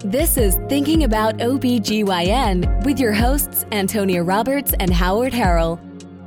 This is Thinking About OBGYN with your hosts, Antonia Roberts and Howard Harrell.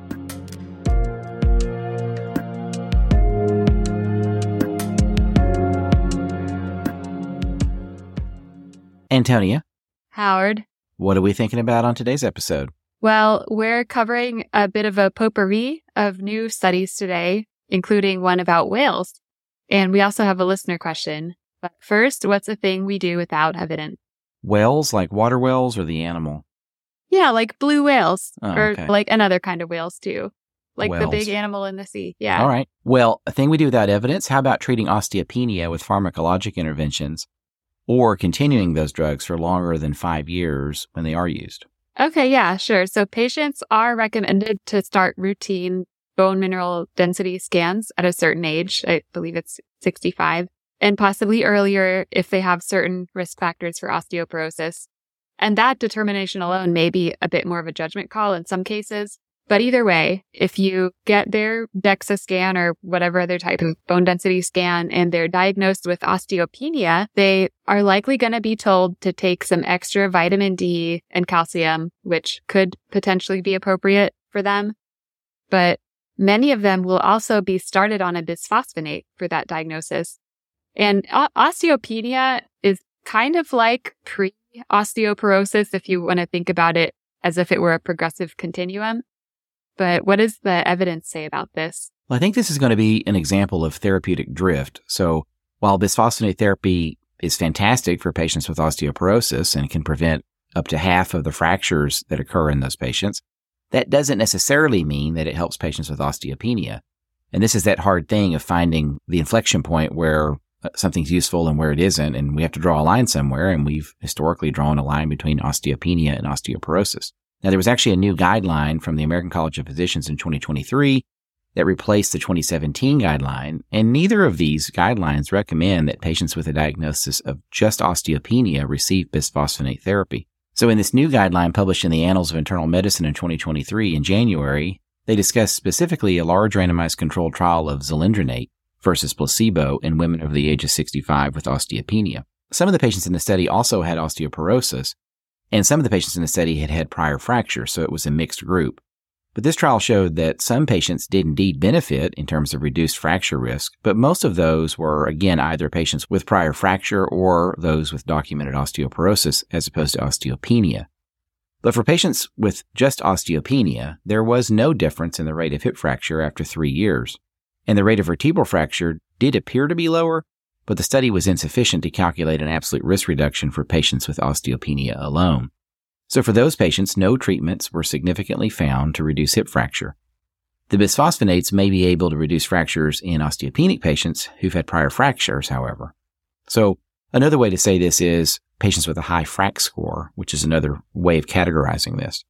Antonia. Howard. What are we thinking about on today's episode? Well, we're covering a bit of a potpourri of new studies today, including one about whales. And we also have a listener question. But first, what's a thing we do without evidence? Whales, like water whales, or the animal? Yeah, like blue whales, okay. Like another kind of whales too. Like Whales. The big animal in the sea. Yeah. All right. Well, a thing we do without evidence, how about treating osteopenia with pharmacologic interventions or continuing those drugs for longer than 5 years when they are used? Okay, yeah, sure. So patients are recommended to start routine bone mineral density scans at a certain age. I believe it's 65. And possibly earlier if they have certain risk factors for osteoporosis. And that determination alone may be a bit more of a judgment call in some cases. But either way, if you get their DEXA scan or whatever other type of bone density scan and they're diagnosed with osteopenia, they are likely going to be told to take some extra vitamin D and calcium, which could potentially be appropriate for them. But many of them will also be started on a bisphosphonate for that diagnosis. And osteopenia is kind of like pre-osteoporosis if you want to think about it as if it were a progressive continuum. But what does the evidence say about this? Well, I think this is going to be an example of therapeutic drift. So while bisphosphonate therapy is fantastic for patients with osteoporosis and can prevent up to half of the fractures that occur in those patients, that doesn't necessarily mean that it helps patients with osteopenia. And this is that hard thing of finding the inflection point where something's useful and where it isn't, and we have to draw a line somewhere, and we've historically drawn a line between osteopenia and osteoporosis. Now, there was actually a new guideline from the American College of Physicians in 2023 that replaced the 2017 guideline, and neither of these guidelines recommend that patients with a diagnosis of just osteopenia receive bisphosphonate therapy. So in this new guideline published in the Annals of Internal Medicine in 2023 in January, they discussed specifically a large randomized controlled trial of zoledronate versus placebo in women over the age of 65 with osteopenia. Some of the patients in the study also had osteoporosis, and some of the patients in the study had had prior fractures, so it was a mixed group. But this trial showed that some patients did indeed benefit in terms of reduced fracture risk, but most of those were, again, either patients with prior fracture or those with documented osteoporosis as opposed to osteopenia. But for patients with just osteopenia, there was no difference in the rate of hip fracture after 3 years. And the rate of vertebral fracture did appear to be lower, but the study was insufficient to calculate an absolute risk reduction for patients with osteopenia alone. So for those patients, no treatments were significantly found to reduce hip fracture. The bisphosphonates may be able to reduce fractures in osteopenic patients who've had prior fractures, however. So another way to say this is patients with a high FRAX score, which is another way of categorizing this.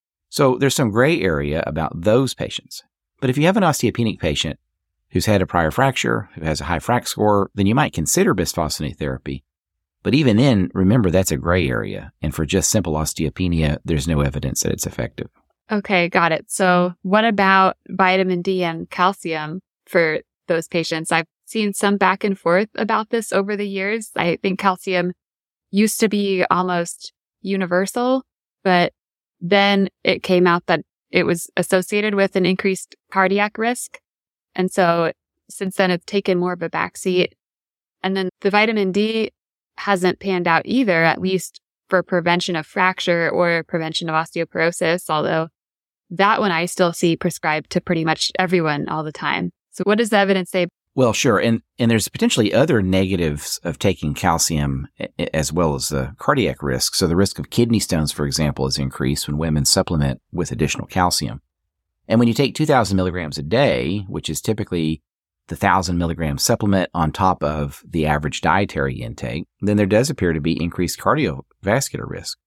So there's some gray area about those patients. But if you have an osteopenic patient who's had a prior fracture, who has a high FRAX score, then you might consider bisphosphonate therapy. But even then, remember that's a gray area. And for just simple osteopenia, there's no evidence that it's effective. Okay, got it. So what about vitamin D and calcium for those patients? I've seen some back and forth about this over the years. I think calcium used to be almost universal, but then it came out that it was associated with an increased cardiac risk. And so since then, it's taken more of a backseat. And then the vitamin D hasn't panned out either, at least for prevention of fracture or prevention of osteoporosis, although that one I still see prescribed to pretty much everyone all the time. So what does the evidence say? Well, sure. And there's potentially other negatives of taking calcium as well as the cardiac risk. So the risk of kidney stones, for example, is increased when women supplement with additional calcium. And when you take 2,000 milligrams a day, which is typically the 1,000 milligram supplement on top of the average dietary intake, then there does appear to be increased cardiovascular risk.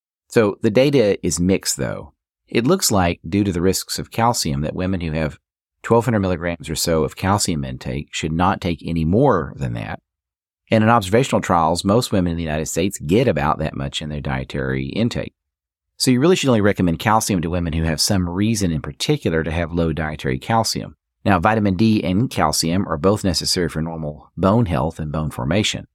So the data is mixed, though. It looks like, due to the risks of calcium, that women who have 1,200 milligrams or so of calcium intake should not take any more than that. And in observational trials, most women in the United States get about that much in their dietary intake. So you really should only recommend calcium to women who have some reason in particular to have low dietary calcium. Now, vitamin D and calcium are both necessary for normal bone health and bone formation.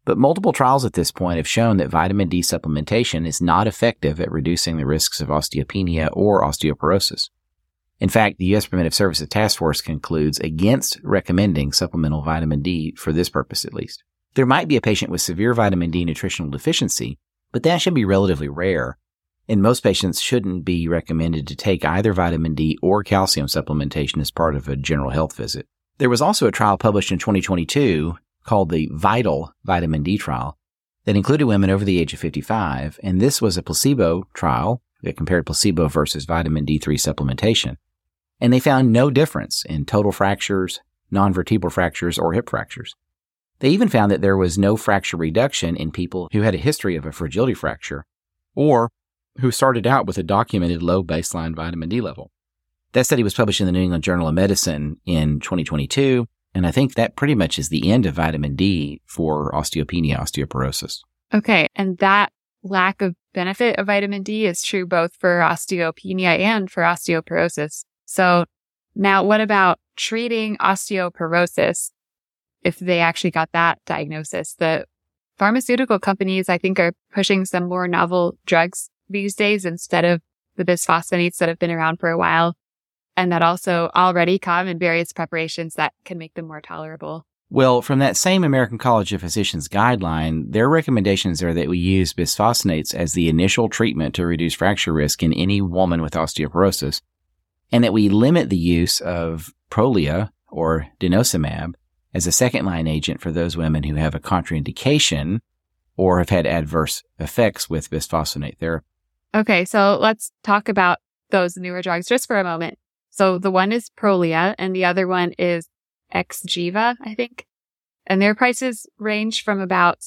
But multiple trials at this point have shown that vitamin D supplementation is not effective at reducing the risks of osteopenia or osteoporosis. In fact, the U.S. Preventive Services Task Force concludes against recommending supplemental vitamin D for this purpose at least. There might be a patient with severe vitamin D nutritional deficiency, but that should be relatively rare, and most patients shouldn't be recommended to take either vitamin D or calcium supplementation as part of a general health visit. There was also a trial published in 2022 called the VITAL Vitamin D trial that included women over the age of 55, and this was a placebo trial that compared placebo versus vitamin D3 supplementation. And they found no difference in total fractures, non-vertebral fractures, or hip fractures. They even found that there was no fracture reduction in people who had a history of a fragility fracture or who started out with a documented low baseline vitamin D level. That study was published in the New England Journal of Medicine in 2022, and I think that pretty much is the end of vitamin D for osteopenia, osteoporosis. Okay, and that lack of benefit of vitamin D is true both for osteopenia and for osteoporosis. So now what about treating osteoporosis if they actually got that diagnosis? The pharmaceutical companies, I think, are pushing some more novel drugs these days instead of the bisphosphonates that have been around for a while, and that also already come in various preparations that can make them more tolerable. Well, from that same American College of Physicians guideline, their recommendations are that we use bisphosphonates as the initial treatment to reduce fracture risk in any woman with osteoporosis, and that we limit the use of Prolia or denosumab as a second-line agent for those women who have a contraindication or have had adverse effects with bisphosphonate therapy. Okay, so let's talk about those newer drugs just for a moment. So the one is Prolia and the other one is Xgeva, I think. And their prices range from about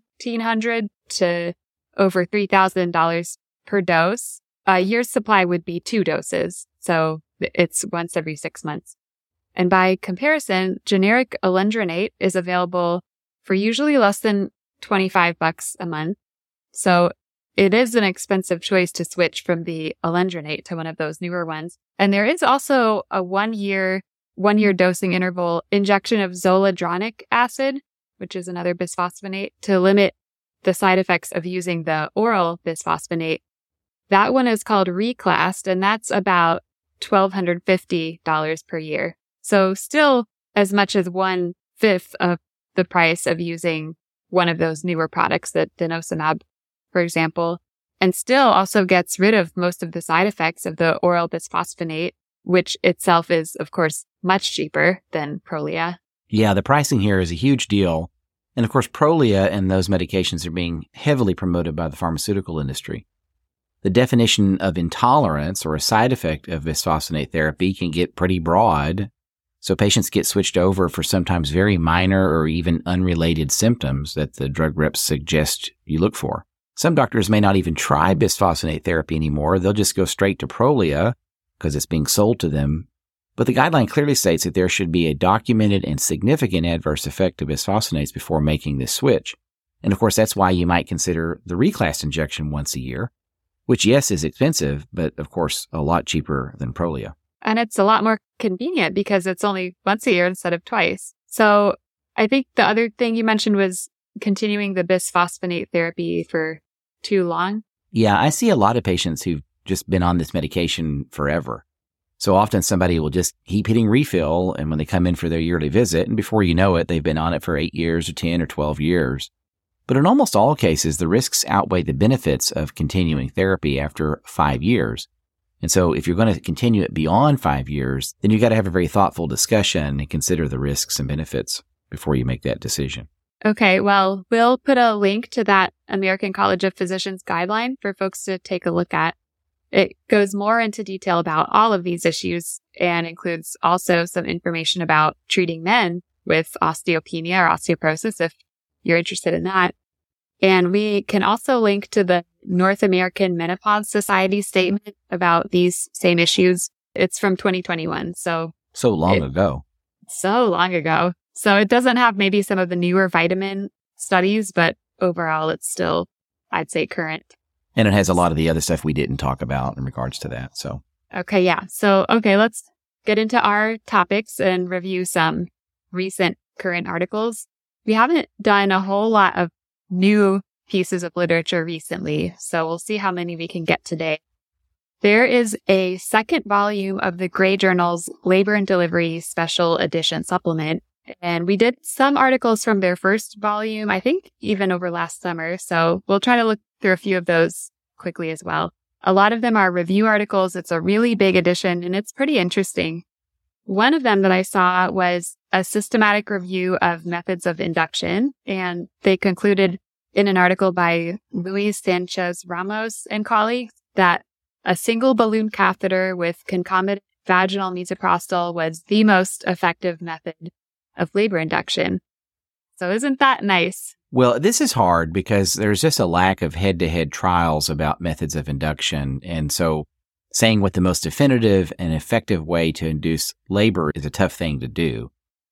$1,700 to over $3,000 per dose. A year's supply would be 2 doses. So it's once every 6 months. And by comparison, generic alendronate is available for usually less than $25 a month. So it is an expensive choice to switch from the alendronate to one of those newer ones. And there is also a one-year dosing interval injection of zoledronic acid, which is another bisphosphonate, to limit the side effects of using the oral bisphosphonate. That one is called Reclast, and that's about $1,250 per year. So still as much as 1/5 of the price of using one of those newer products, that denosumab, for example, and still also gets rid of most of the side effects of the oral bisphosphonate, which itself is, of course, much cheaper than Prolia. Yeah, the pricing here is a huge deal. And of course, Prolia and those medications are being heavily promoted by the pharmaceutical industry. The definition of intolerance or a side effect of bisphosphonate therapy can get pretty broad. So patients get switched over for sometimes very minor or even unrelated symptoms that the drug reps suggest you look for. Some doctors may not even try bisphosphonate therapy anymore. They'll just go straight to Prolia because it's being sold to them. But the guideline clearly states that there should be a documented and significant adverse effect of bisphosphonates before making this switch. And of course, that's why you might consider the Reclast injection once a year, which, yes, is expensive, but of course, a lot cheaper than Prolia. And it's a lot more convenient because it's only once a year instead of twice. So I think the other thing you mentioned was continuing the bisphosphonate therapy for too long. Yeah, I see a lot of patients who've just been on this medication forever. So often somebody will just keep hitting refill, and when they come in for their yearly visit, and before you know it, they've been on it for 8 years or 10 or 12 years. But in almost all cases, the risks outweigh the benefits of continuing therapy after 5 years. And so if you're going to continue it beyond 5 years, then you've got to have a very thoughtful discussion and consider the risks and benefits before you make that decision. Okay, well, we'll put a link to that American College of Physicians guideline for folks to take a look at. It goes more into detail about all of these issues and includes also some information about treating men with osteopenia or osteoporosis if you're interested in that. And we can also link to the North American Menopause Society statement about these same issues. It's from 2021. So long ago. So long ago. So it doesn't have maybe some of the newer vitamin studies, but overall it's still, I'd say, current. And it has a lot of the other stuff we didn't talk about in regards to that. So, okay, yeah. So, let's get into our topics and review some recent current articles. We haven't done a whole lot of new pieces of literature recently. So we'll see how many we can get today. There is a second volume of the Gray Journal's Labor and Delivery Special Edition supplement. And we did some articles from their first volume, I think even over last summer. So we'll try to look through a few of those quickly as well. A lot of them are review articles. It's a really big edition and it's pretty interesting. One of them that I saw was a systematic review of methods of induction. And they concluded in an article by Luis Sanchez Ramos and colleagues that a single balloon catheter with concomitant vaginal misoprostol was the most effective method of labor induction. So isn't that nice? Well, this is hard because there's just a lack of head-to-head trials about methods of induction. And so saying what the most definitive and effective way to induce labor is a tough thing to do.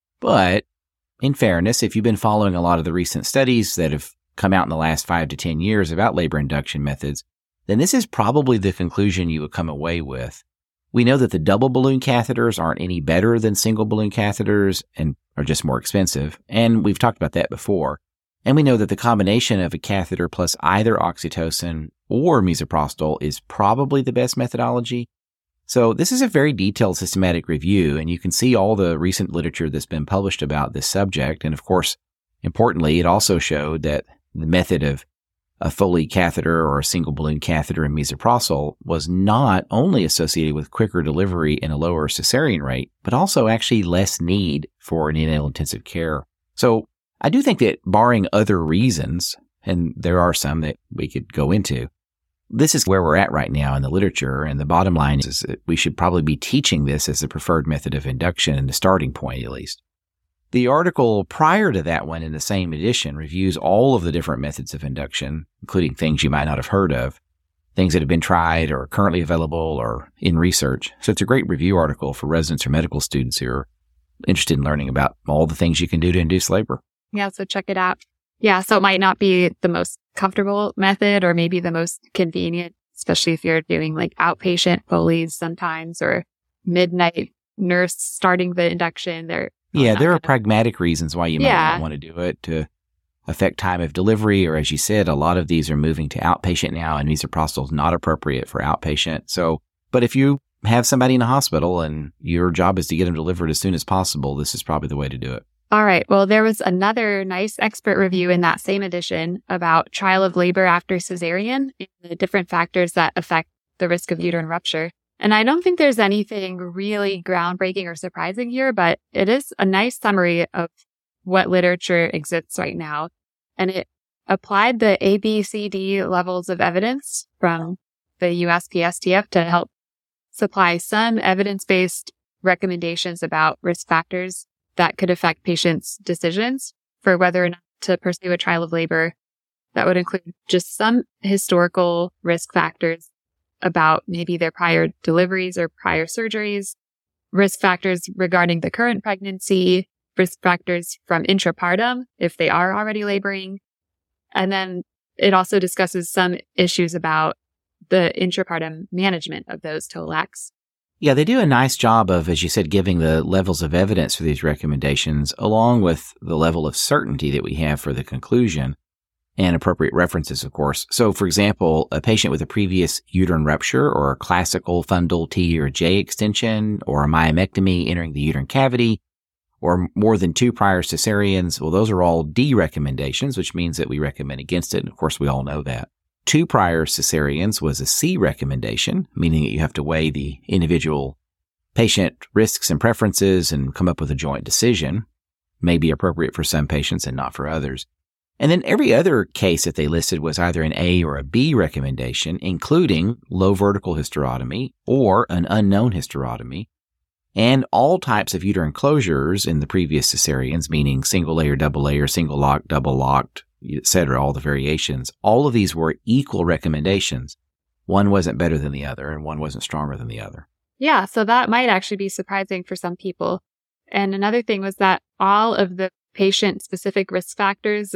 But in fairness, if you've been following a lot of the recent studies that have come out in the last 5 to 10 years about labor induction methods, then this is probably the conclusion you would come away with. We know that the double balloon catheters aren't any better than single balloon catheters and are just more expensive. And we've talked about that before. And we know that the combination of a catheter plus either oxytocin or misoprostol is probably the best methodology. So this is a very detailed systematic review, and you can see all the recent literature that's been published about this subject. And of course, importantly, it also showed that the method of a Foley catheter or a single balloon catheter and misoprostol was not only associated with quicker delivery and a lower cesarean rate, but also actually less need for neonatal intensive care. So I do think that barring other reasons, and there are some that we could go into, this is where we're at right now in the literature. And the bottom line is that we should probably be teaching this as the preferred method of induction in the starting point, at least. The article prior to that one in the same edition reviews all of the different methods of induction, including things you might not have heard of, things that have been tried or are currently available or in research. So it's a great review article for residents or medical students who are interested in learning about all the things you can do to induce labor. Yeah, so check it out. Yeah, so it might not be the most comfortable method or maybe the most convenient, especially if you're doing like outpatient Foleys sometimes or midnight nurse starting the induction. There are pragmatic reasons why you might not want to do it to affect time of delivery. Or as you said, a lot of these are moving to outpatient now and misoprostol is not appropriate for outpatient. So, but if you have somebody in a hospital and your job is to get them delivered as soon as possible, this is probably the way to do it. All right. Well, there was another nice expert review in that same edition about trial of labor after cesarean and the different factors that affect the risk of uterine rupture. And I don't think there's anything really groundbreaking or surprising here, but it is a nice summary of what literature exists right now. And it applied the ABCD levels of evidence from the USPSTF to help supply some evidence-based recommendations about risk factors that could affect patients' decisions for whether or not to pursue a trial of labor. That would include just some historical risk factors about maybe their prior deliveries or prior surgeries, risk factors regarding the current pregnancy, risk factors from intrapartum if they are already laboring. And then it also discusses some issues about the intrapartum management of those TOLACs. Yeah, they do a nice job of, as you said, giving the levels of evidence for these recommendations, along with the level of certainty that we have for the conclusion and appropriate references, of course. So, for example, a patient with a previous uterine rupture or a classical fundal T or J extension or a myomectomy entering the uterine cavity or more than 2 prior cesareans, well, those are all D recommendations, which means that we recommend against it. And of course, we all know that. 2 prior cesareans was a C recommendation, meaning that you have to weigh the individual patient risks and preferences and come up with a joint decision. May be appropriate for some patients and not for others. And then every other case that they listed was either an A or a B recommendation, including low vertical hysterotomy or an unknown hysterotomy, and all types of uterine closures in the previous cesareans, meaning single layer, double layer, single locked, double locked, etc., all the variations. All of these were equal recommendations. One wasn't better than the other, and one wasn't stronger than the other. Yeah, so that might actually be surprising for some people. And another thing was that all of the patient-specific risk factors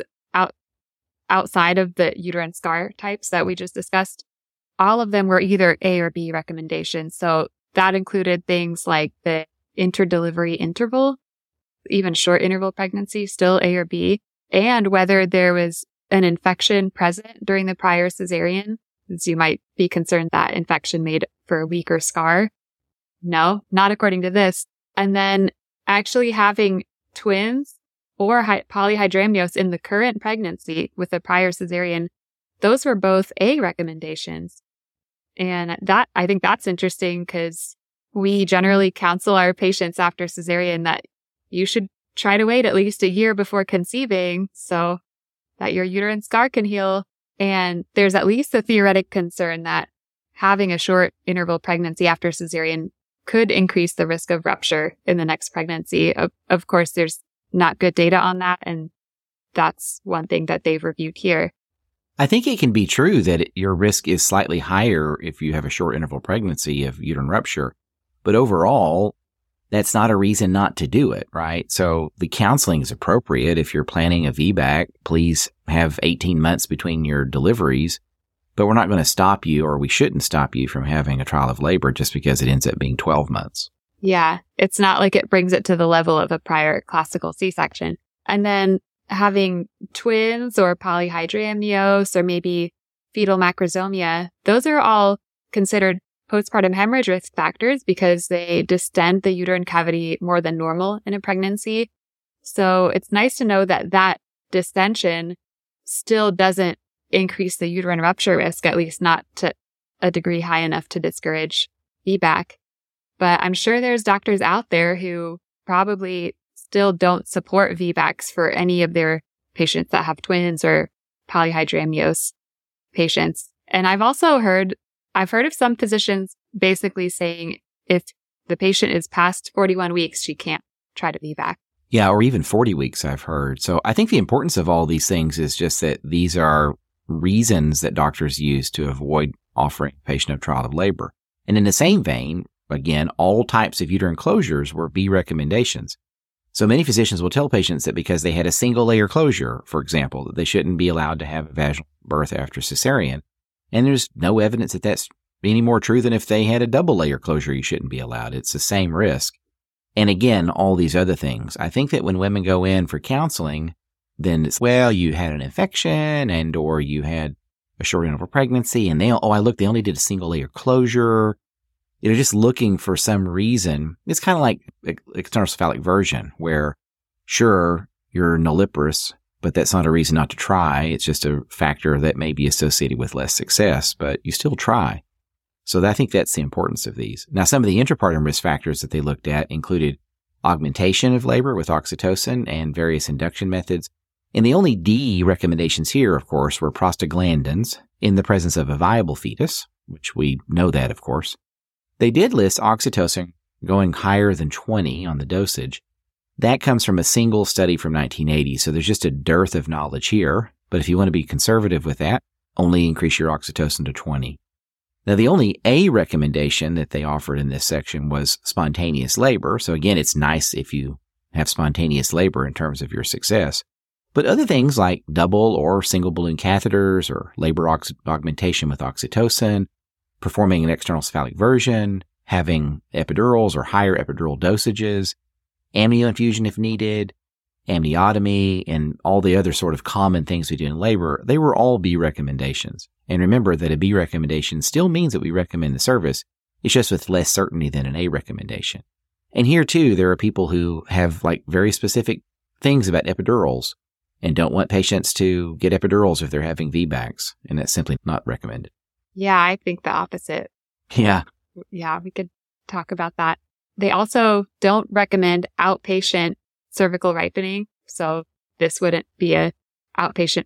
outside of the uterine scar types that we just discussed, all of them were either A or B recommendations. So that included things like the interdelivery interval, even short interval pregnancy, still A or B, and whether there was an infection present during the prior cesarean, since you might be concerned that infection made for a weaker scar. No, not according to this. And then actually having twins or polyhydramnios in the current pregnancy with a prior cesarean, those were both A recommendations. And I think that's interesting because we generally counsel our patients after cesarean that you should try to wait at least a year before conceiving so that your uterine scar can heal. And there's at least a theoretic concern that having a short interval pregnancy after cesarean could increase the risk of rupture in the next pregnancy. Of course, there's not good data on that, and that's one thing that they've reviewed here. I think it can be true that your risk is slightly higher if you have a short interval pregnancy of uterine rupture, but overall, that's not a reason not to do it, right? So the counseling is appropriate. If you're planning a VBAC, please have 18 months between your deliveries, but we're not going to stop you, or we shouldn't stop you from having a trial of labor just because it ends up being 12 months. Yeah, it's not like it brings it to the level of a prior classical C-section. And then having twins or polyhydramnios or maybe fetal macrosomia, those are all considered postpartum hemorrhage risk factors because they distend the uterine cavity more than normal in a pregnancy. So it's nice to know that that distension still doesn't increase the uterine rupture risk, at least not to a degree high enough to discourage VBAC. But I'm sure there's doctors out there who probably still don't support VBACs for any of their patients that have twins or polyhydramnios patients. And I've heard of some physicians basically saying if the patient is past 41 weeks, she can't try to VBAC. Yeah, or even 40 weeks, I've heard. So I think the importance of all these things is just that these are reasons that doctors use to avoid offering a patient a trial of labor. And in the same vein, again, all types of uterine closures were B recommendations. So many physicians will tell patients that because they had a single layer closure, for example, that they shouldn't be allowed to have a vaginal birth after cesarean. And there's no evidence that that's any more true than if they had a double layer closure, you shouldn't be allowed. It's the same risk. And again, all these other things. I think that when women go in for counseling, then it's, well, you had an infection and or you had a short interval pregnancy and they only did a single layer closure. They're just looking for some reason. It's kind of like external cephalic version where, sure, you're nulliparous, but that's not a reason not to try. It's just a factor that may be associated with less success, but you still try. So I think that's the importance of these. Now, some of the intrapartum risk factors that they looked at included augmentation of labor with oxytocin and various induction methods. And the only D recommendations here, of course, were prostaglandins in the presence of a viable fetus, which we know that, of course. They did list oxytocin going higher than 20 on the dosage. That comes from a single study from 1980, so there's just a dearth of knowledge here. But if you want to be conservative with that, only increase your oxytocin to 20. Now, the only A recommendation that they offered in this section was spontaneous labor. So again, it's nice if you have spontaneous labor in terms of your success. But other things like double or single balloon catheters or labor augmentation with oxytocin, performing an external cephalic version, having epidurals or higher epidural dosages, amnio infusion if needed, amniotomy, and all the other sort of common things we do in labor, they were all B recommendations. And remember that a B recommendation still means that we recommend the service. It's just with less certainty than an A recommendation. And here too, there are people who have like very specific things about epidurals and don't want patients to get epidurals if they're having VBACs. And that's simply not recommended. Yeah, I think the opposite. Yeah. Yeah, we could talk about that. They also don't recommend outpatient cervical ripening. So this wouldn't be a outpatient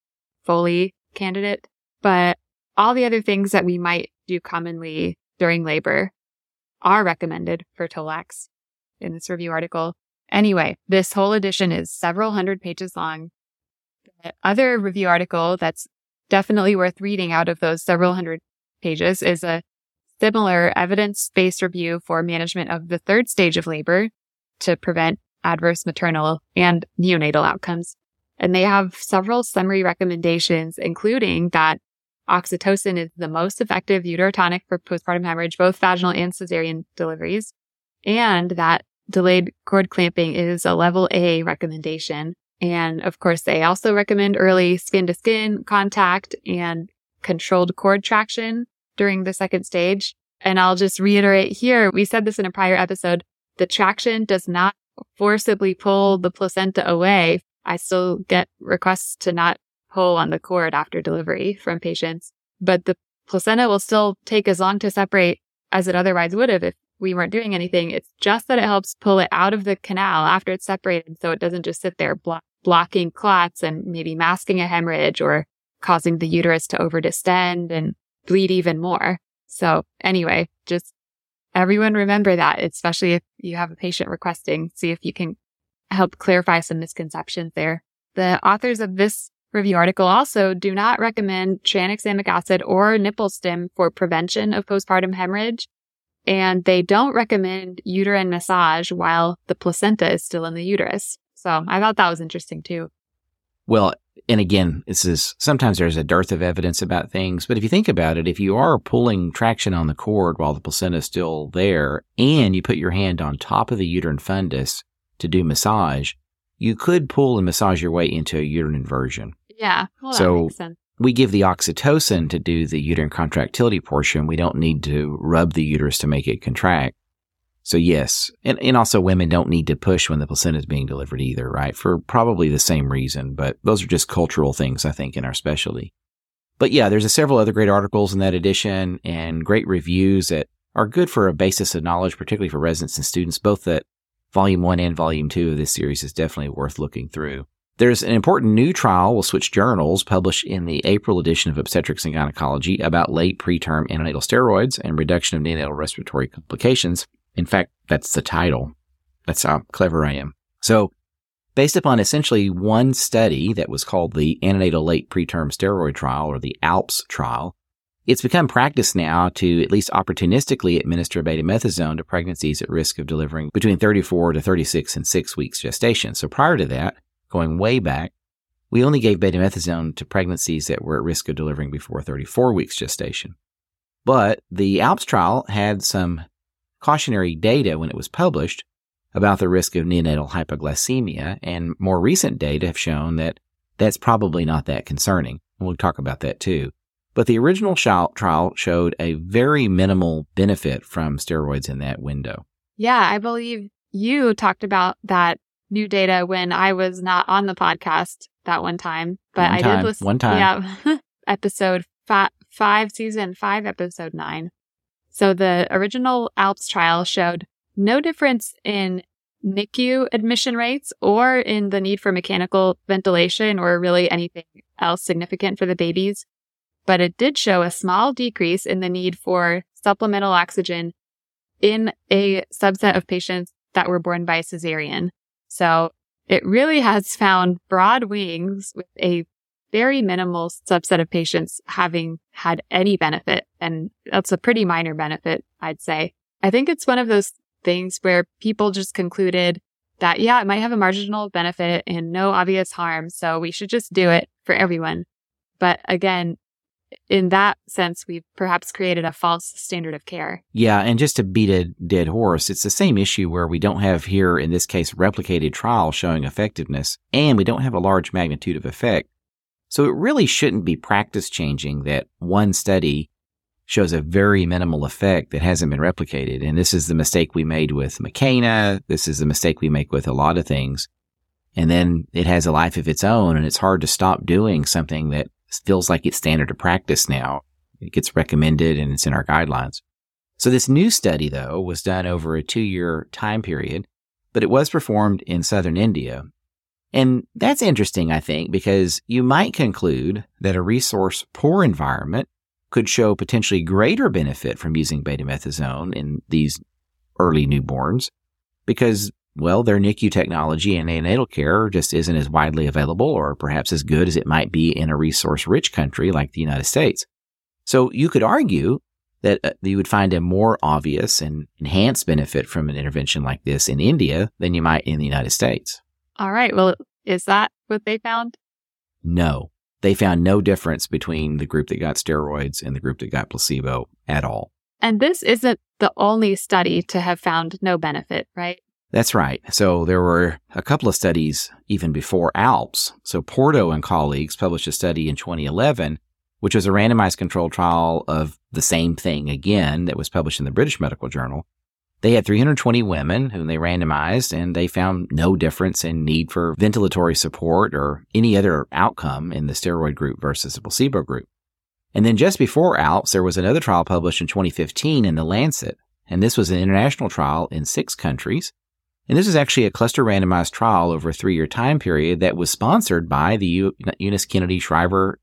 Foley candidate. But all the other things that we might do commonly during labor are recommended for Tolax in this review article. Anyway, this whole edition is several hundred pages long. The other review article that's definitely worth reading out of those several hundred pages is a similar evidence-based review for management of the third stage of labor to prevent adverse maternal and neonatal outcomes. And they have several summary recommendations, including that oxytocin is the most effective uterotonic for postpartum hemorrhage, both vaginal and cesarean deliveries, and that delayed cord clamping is a level A recommendation, And of course, they also recommend early skin-to-skin contact and controlled cord traction during the second stage. And I'll just reiterate here, we said this in a prior episode, the traction does not forcibly pull the placenta away. I still get requests to not pull on the cord after delivery from patients, but the placenta will still take as long to separate as it otherwise would have if we weren't doing anything. It's just that it helps pull it out of the canal after it's separated, so it doesn't just sit there blocking clots and maybe masking a hemorrhage or causing the uterus to overdistend and bleed even more. So anyway, just everyone remember that, especially if you have a patient requesting, see if you can help clarify some misconceptions there. The authors of this review article also do not recommend tranexamic acid or nipple stim for prevention of postpartum hemorrhage. And they don't recommend uterine massage while the placenta is still in the uterus. So I thought that was interesting too. Well, and again, sometimes there's a dearth of evidence about things, but if you think about it, if you are pulling traction on the cord while the placenta is still there and you put your hand on top of the uterine fundus to do massage, you could pull and massage your way into a uterine inversion. Yeah, well, that makes sense. We give the oxytocin to do the uterine contractility portion. We don't need to rub the uterus to make it contract. So yes, and also women don't need to push when the placenta is being delivered either, right? For probably the same reason, but those are just cultural things, I think, in our specialty. But yeah, there's several other great articles in that edition and great reviews that are good for a basis of knowledge, particularly for residents and students. Both that Volume 1 and Volume 2 of this series is definitely worth looking through. There's an important new trial with Switch Journals published in the April edition of Obstetrics and Gynecology about late preterm antenatal steroids and reduction of neonatal respiratory complications. In fact, that's the title. That's how clever I am. So, based upon essentially one study that was called the Antenatal Late Preterm Steroid Trial, or the ALPS trial, it's become practice now to at least opportunistically administer betamethasone to pregnancies at risk of delivering between 34 to 36 and 6 weeks gestation. So prior to that, going way back, we only gave betamethasone to pregnancies that were at risk of delivering before 34 weeks gestation. But the ALPS trial had some cautionary data when it was published about the risk of neonatal hypoglycemia, and more recent data have shown that that's probably not that concerning. We'll talk about that too. But the original trial showed a very minimal benefit from steroids in that window. Yeah, I believe you talked about that new data when I was not on the podcast that one time. But I did listen. One time. Yeah, episode 5, season 5, episode 9. So the original ALPS trial showed no difference in NICU admission rates or in the need for mechanical ventilation or really anything else significant for the babies. But it did show a small decrease in the need for supplemental oxygen in a subset of patients that were born by cesarean. So it really has found broad wings with a very minimal subset of patients having had any benefit. And that's a pretty minor benefit, I'd say. I think it's one of those things where people just concluded that, yeah, it might have a marginal benefit and no obvious harm, so we should just do it for everyone. But again, in that sense, we've perhaps created a false standard of care. Yeah, and just to beat a dead horse, it's the same issue where we don't have here, in this case, replicated trials showing effectiveness, and we don't have a large magnitude of effect. So it really shouldn't be practice changing that one study shows a very minimal effect that hasn't been replicated. And this is the mistake we made with Makena. This is the mistake we make with a lot of things. And then it has a life of its own, and it's hard to stop doing something that feels like it's standard of practice now. It gets recommended and it's in our guidelines. So this new study, though, was done over a 2-year time period, but it was performed in southern India. And that's interesting, I think, because you might conclude that a resource-poor environment could show potentially greater benefit from using betamethasone in these early newborns because, well, their NICU technology and neonatal care just isn't as widely available or perhaps as good as it might be in a resource-rich country like the United States. So you could argue that you would find a more obvious and enhanced benefit from an intervention like this in India than you might in the United States. All right. Well, is that what they found? No. They found no difference between the group that got steroids and the group that got placebo at all. And this isn't the only study to have found no benefit, right? That's right. So there were a couple of studies even before ALPS. So Porto and colleagues published a study in 2011, which was a randomized controlled trial of the same thing again that was published in the British Medical Journal. They had 320 women whom they randomized, and they found no difference in need for ventilatory support or any other outcome in the steroid group versus the placebo group. And then just before ALPS, there was another trial published in 2015 in The Lancet, and this was an international trial in 6 countries. And this is actually a cluster randomized trial over a 3-year time period that was sponsored by the Eunice Kennedy Shriver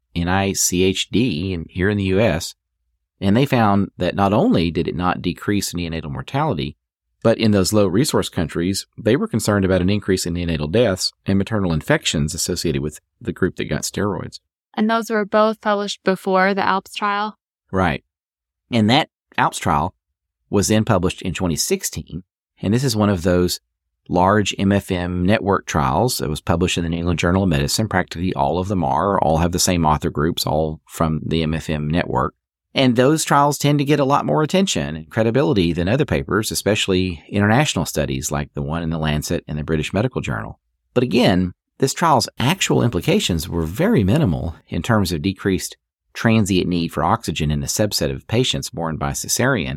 NICHD here in the U.S. And they found that not only did it not decrease neonatal mortality, but in those low resource countries, they were concerned about an increase in neonatal deaths and maternal infections associated with the group that got steroids. And those were both published before the ALPS trial? Right. And that ALPS trial was then published in 2016. And this is one of those large MFM network trials that was published in the New England Journal of Medicine. Practically all of them all have the same author groups, all from the MFM network. And those trials tend to get a lot more attention and credibility than other papers, especially international studies like the one in The Lancet and the British Medical Journal. But again, this trial's actual implications were very minimal in terms of decreased transient need for oxygen in a subset of patients born by cesarean.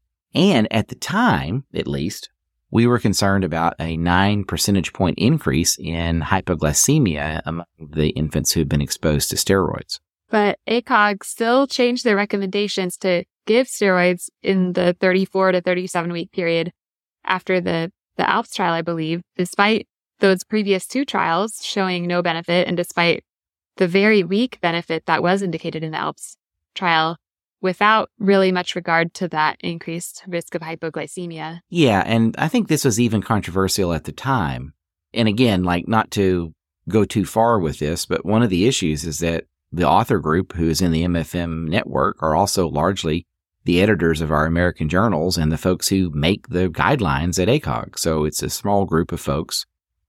And at the time, at least, we were concerned about a 9 percentage point increase in hypoglycemia among the infants who had been exposed to steroids. But ACOG still changed their recommendations to give steroids in the 34 to 37 week period after the ALPS trial, I believe, despite those previous 2 trials showing no benefit and despite the very weak benefit that was indicated in the ALPS trial, without really much regard to that increased risk of hypoglycemia. Yeah, and I think this was even controversial at the time. And again, not to go too far with this, but one of the issues is that the author group who is in the MFM network are also largely the editors of our American journals and the folks who make the guidelines at ACOG. So it's a small group of folks,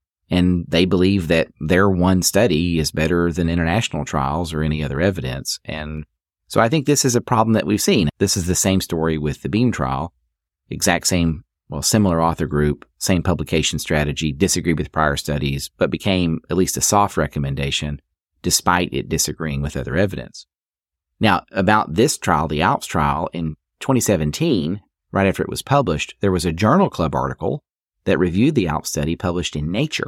and they believe that their one study is better than international trials or any other evidence. And so I think this is a problem that we've seen. This is the same story with the BEAM trial. Exact same, similar author group, same publication strategy, disagreed with prior studies, but became at least a soft recommendation despite it disagreeing with other evidence. Now, about this trial, the ALPS trial, in 2017, right after it was published, there was a Journal Club article that reviewed the ALPS study published in Nature.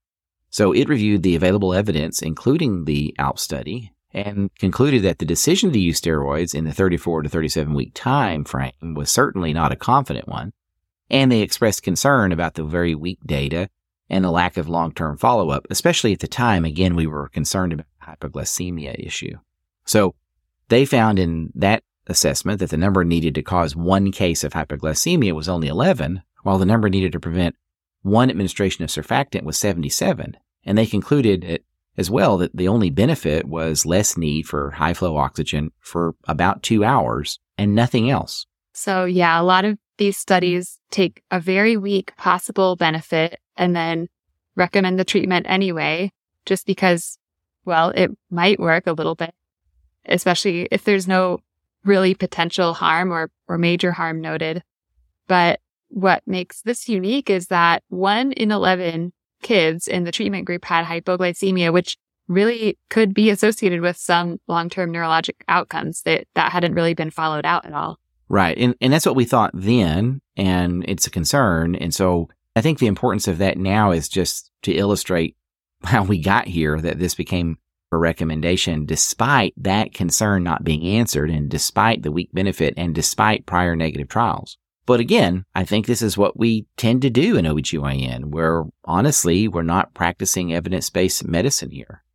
So it reviewed the available evidence, including the ALPS study, and concluded that the decision to use steroids in the 34 to 37 week time frame was certainly not a confident one. And they expressed concern about the very weak data and the lack of long-term follow-up, especially at the time, again, we were concerned about the hypoglycemia issue. So they found in that assessment that the number needed to cause 1 case of hypoglycemia was only 11, while the number needed to prevent 1 administration of surfactant was 77. And they concluded as well that the only benefit was less need for high-flow oxygen for about 2 hours and nothing else. So yeah, a lot of these studies take a very weak possible benefit and then recommend the treatment anyway, just because, it might work a little bit, especially if there's no really potential harm or major harm noted. But what makes this unique is that 1 in 11 kids in the treatment group had hypoglycemia, which really could be associated with some long-term neurologic outcomes that hadn't really been followed out at all. Right. And that's what we thought then, and it's a concern. And so I think the importance of that now is just to illustrate how we got here, that this became a recommendation despite that concern not being answered and despite the weak benefit and despite prior negative trials. But again, I think this is what we tend to do in OBGYN, where honestly, we're not practicing evidence-based medicine here.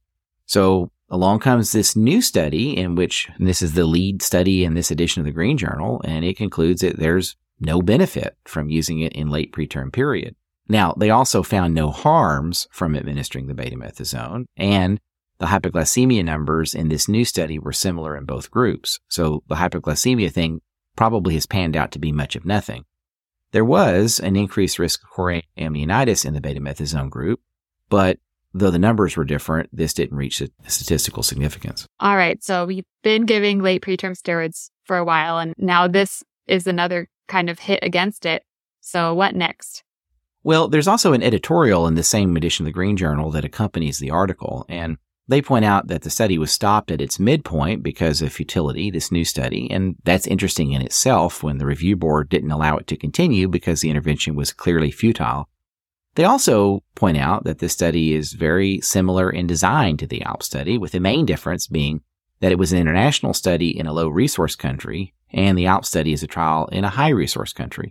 So along comes this new study in which, and this is the lead study in this edition of the Green Journal, and it concludes that there's no benefit from using it in late preterm period. Now, they also found no harms from administering the betamethasone, and the hypoglycemia numbers in this new study were similar in both groups. So the hypoglycemia thing probably has panned out to be much of nothing. There was an increased risk of choroidal amnionitis in the betamethasone group, but though the numbers were different, this didn't reach statistical significance. All right. So we've been giving late preterm steroids for a while, and now this is another kind of hit against it. So what next? Well, there's also an editorial in the same edition of the Green Journal that accompanies the article, and they point out that the study was stopped at its midpoint because of futility, this new study, and that's interesting in itself when the review board didn't allow it to continue because the intervention was clearly futile. They also point out that this study is very similar in design to the ALPS study, with the main difference being that it was an international study in a low-resource country, and the ALPS study is a trial in a high-resource country.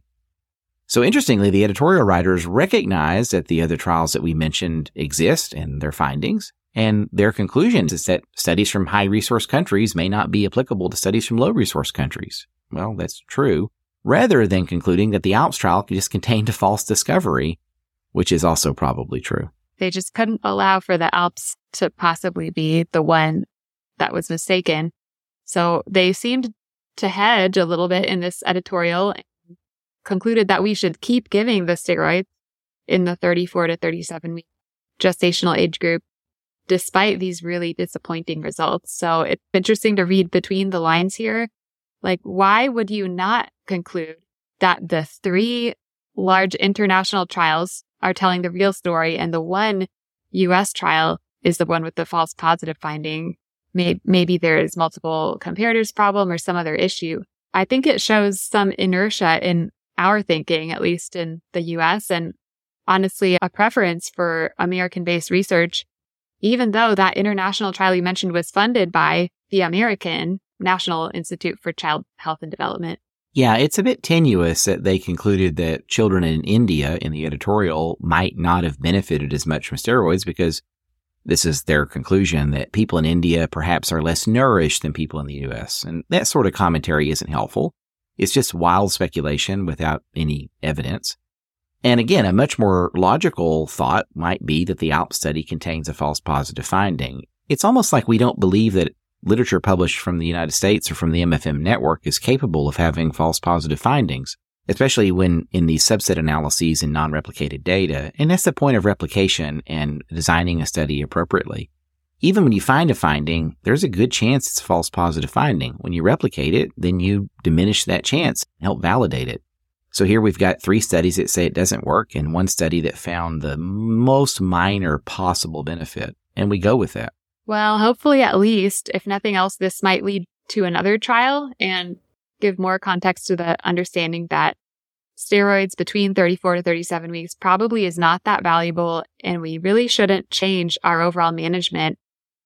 So interestingly, the editorial writers recognize that the other trials that we mentioned exist and their findings, and their conclusions is that studies from high-resource countries may not be applicable to studies from low-resource countries. Well, that's true, rather than concluding that the ALPS trial just contained a false discovery, which is also probably true. They just couldn't allow for the ALPS to possibly be the one that was mistaken. So they seemed to hedge a little bit in this editorial and concluded that we should keep giving the steroids in the 34 to 37 week gestational age group, despite these really disappointing results. So it's interesting to read between the lines here. Like, why would you not conclude that the 3 large international trials are telling the real story and the one U.S. trial is the one with the false positive finding? Maybe there is multiple comparators problem or some other issue. I think it shows some inertia in our thinking, at least in the U.S., and honestly, a preference for American-based research, even though that international trial you mentioned was funded by the American National Institute for Child Health and Development. Yeah, it's a bit tenuous that they concluded that children in India in the editorial might not have benefited as much from steroids because this is their conclusion that people in India perhaps are less nourished than people in the U.S. And that sort of commentary isn't helpful. It's just wild speculation without any evidence. And again, a much more logical thought might be that the ALPS study contains a false positive finding. It's almost like we don't believe that literature published from the United States or from the MFM network is capable of having false positive findings, especially when in these subset analyses and non-replicated data. And that's the point of replication and designing a study appropriately. Even when you find a finding, there's a good chance it's a false positive finding. When you replicate it, then you diminish that chance and help validate it. So here we've got 3 studies that say it doesn't work and 1 study that found the most minor possible benefit. And we go with that. Well, hopefully at least, if nothing else, this might lead to another trial and give more context to the understanding that steroids between 34 to 37 weeks probably is not that valuable, and we really shouldn't change our overall management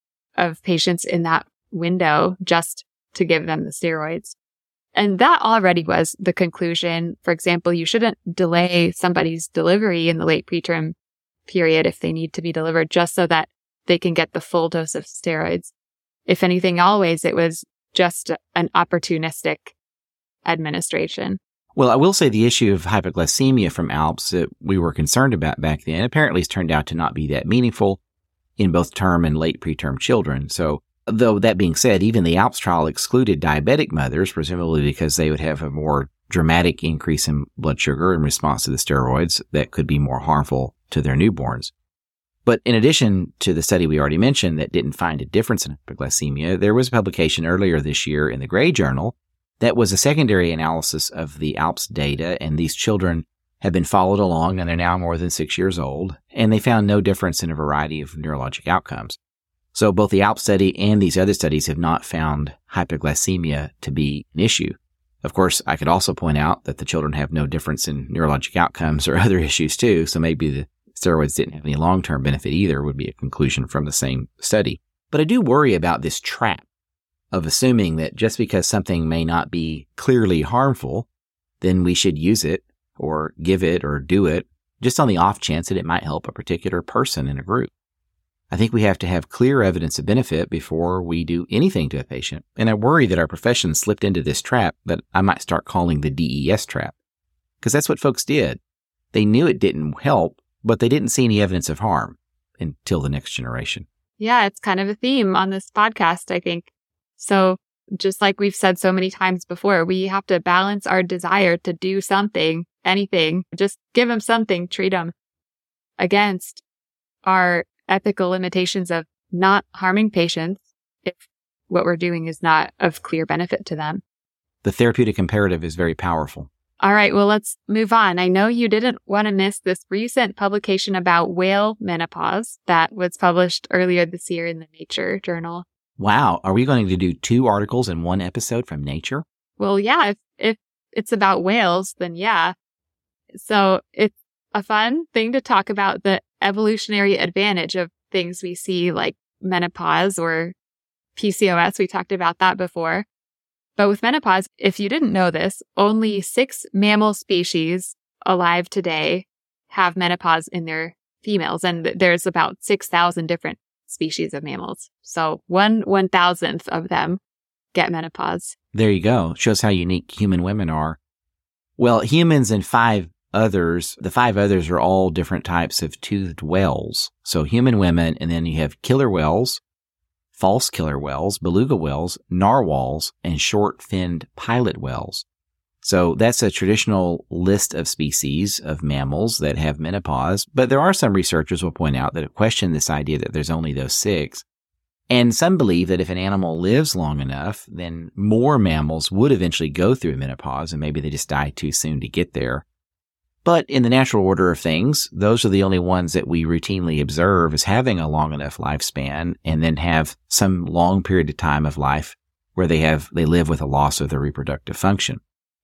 of patients in that window just to give them the steroids. And that already was the conclusion. For example, you shouldn't delay somebody's delivery in the late preterm period if they need to be delivered just so that they can get the full dose of steroids. If anything, always it was just an opportunistic administration. Well, I will say the issue of hypoglycemia from ALPS that we were concerned about back then apparently has turned out to not be that meaningful in both term and late preterm children. So, though that being said, even the ALPS trial excluded diabetic mothers, presumably because they would have a more dramatic increase in blood sugar in response to the steroids that could be more harmful to their newborns. But in addition to the study we already mentioned that didn't find a difference in hypoglycemia, there was a publication earlier this year in the Gray Journal that was a secondary analysis of the ALPS data, and these children have been followed along, and they're now more than 6 years old, and they found no difference in a variety of neurologic outcomes. So both the ALPS study and these other studies have not found hypoglycemia to be an issue. Of course, I could also point out that the children have no difference in neurologic outcomes or other issues too, so maybe the steroids didn't have any long-term benefit either would be a conclusion from the same study. But I do worry about this trap of assuming that just because something may not be clearly harmful, then we should use it or give it or do it just on the off chance that it might help a particular person in a group. I think we have to have clear evidence of benefit before we do anything to a patient. And I worry that our profession slipped into this trap that I might start calling the DES trap. Because that's what folks did. They knew it didn't help, but they didn't see any evidence of harm until the next generation. Yeah, it's kind of a theme on this podcast, I think. So just like we've said so many times before, we have to balance our desire to do something, anything, just give them something, treat them, against our ethical limitations of not harming patients if what we're doing is not of clear benefit to them. The therapeutic imperative is very powerful. All right, well, let's move on. I know you didn't want to miss this recent publication about whale menopause that was published earlier this year in the Nature journal. Wow. Are we going to do 2 articles in one episode from Nature? Well, yeah, if it's about whales, then yeah. So it's a fun thing to talk about the evolutionary advantage of things we see like menopause or PCOS. We talked about that before. But with menopause, if you didn't know this, only 6 mammal species alive today have menopause in their females. And there's about 6,000 different species of mammals. So 1/1000th of them get menopause. There you go. Shows how unique human women are. Well, humans and 5 others, the 5 others are all different types of toothed whales. So human women, and then you have killer whales, false killer whales, beluga whales, narwhals, and short-finned pilot whales. So that's a traditional list of species of mammals that have menopause, but there are some researchers will point out that have questioned this idea that there's only those 6. And some believe that if an animal lives long enough, then more mammals would eventually go through menopause and maybe they just die too soon to get there. But in the natural order of things, those are the only ones that we routinely observe as having a long enough lifespan and then have some long period of time of life where they live with a loss of their reproductive function.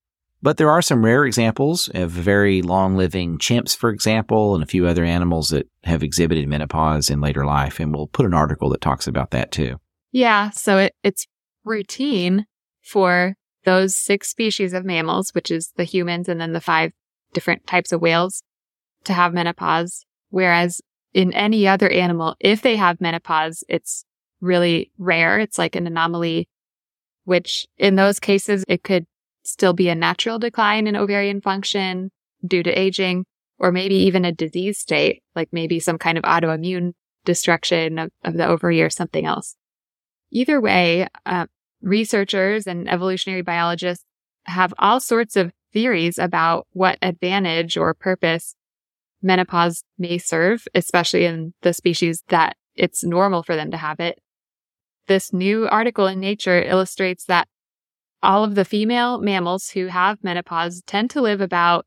But there are some rare examples of very long-living chimps, for example, and a few other animals that have exhibited menopause in later life, and we'll put an article that talks about that too. Yeah, so it's routine for those 6 species of mammals, which is the humans and then the 5 different types of whales, to have menopause, whereas in any other animal, if they have menopause, it's really rare. It's like an anomaly, which in those cases, it could still be a natural decline in ovarian function due to aging, or maybe even a disease state, like maybe some kind of autoimmune destruction of the ovary or something else. Either way, researchers and evolutionary biologists have all sorts of theories about what advantage or purpose menopause may serve, especially in the species that it's normal for them to have it. This new article in Nature illustrates that all of the female mammals who have menopause tend to live about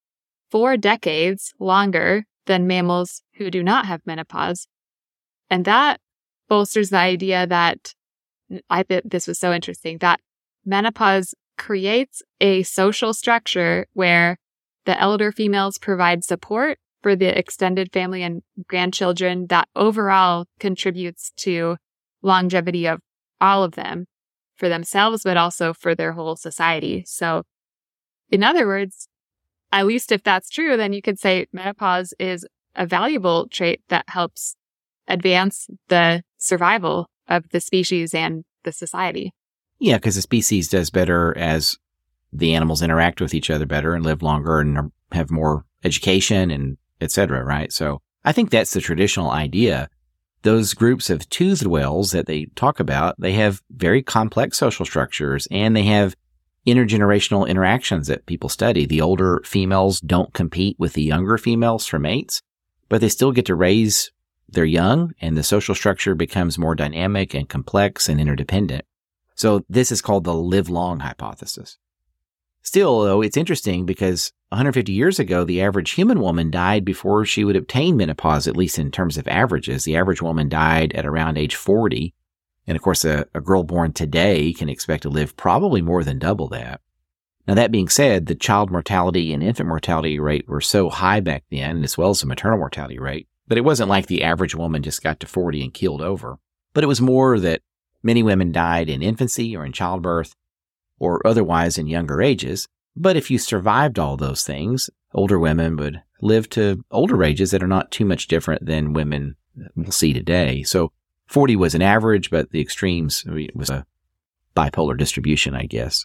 4 decades longer than mammals who do not have menopause. And that bolsters the idea that, I think this was so interesting, that menopause creates a social structure where the elder females provide support for the extended family and grandchildren that overall contributes to longevity of all of them, for themselves, but also for their whole society. So in other words, at least if that's true, then you could say menopause is a valuable trait that helps advance the survival of the species and the society. Yeah, because the species does better as the animals interact with each other better and live longer and have more education and et cetera, right? So I think that's the traditional idea. Those groups of toothed whales that they talk about, they have very complex social structures and they have intergenerational interactions that people study. The older females don't compete with the younger females for mates, but they still get to raise their young, and the social structure becomes more dynamic and complex and interdependent. So this is called the live long hypothesis. Still, though, it's interesting because 150 years ago, the average human woman died before she would obtain menopause, at least in terms of averages. The average woman died at around age 40. And of course, a girl born today can expect to live probably more than double that. Now, that being said, the child mortality and infant mortality rate were so high back then, as well as the maternal mortality rate, but it wasn't like the average woman just got to 40 and keeled over. But it was more that many women died in infancy or in childbirth or otherwise in younger ages. But if you survived all those things, older women would live to older ages that are not too much different than women we'll see today. So 40 was an average, but the extremes was a bipolar distribution, I guess.